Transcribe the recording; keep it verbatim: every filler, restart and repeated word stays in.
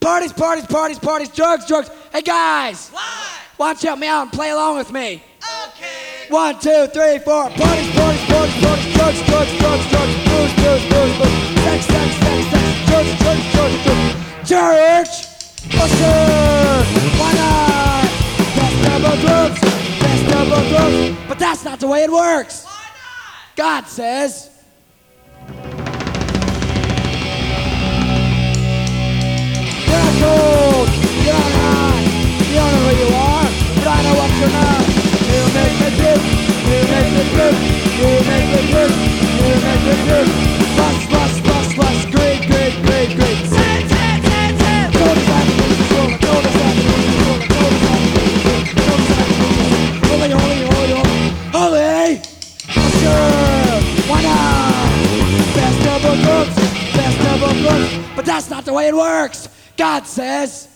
Parties, parties, parties, parties, drugs, drugs. Hey guys, What? why don't you help me out and play along with me? Okay. One, two, three, four. Parties, parties, parties, parties, drugs, drugs, drugs, drugs, booze, booze, booze, booze, sex, sex, sex, sex, drugs, drugs, drugs, drugs. Church, usher, why not? Festival groups, festival groups. But that's not the way it works. Why not? God says. You're cold, you're hot, you don't know who you are, but I know what you're not. You make me drip, you make me drip, you make me drip, you make me drip. Bust, bust, bust, bust, great, great, great, great. Say, say, say, say. Cold as I can use roller, cold as I can use roller, cold as I can use roller, cold as I can use roller. Holy, holy, holy, holy, holy. Sure, why not? Festival groups, festival groups, but that's not the way it works. God says.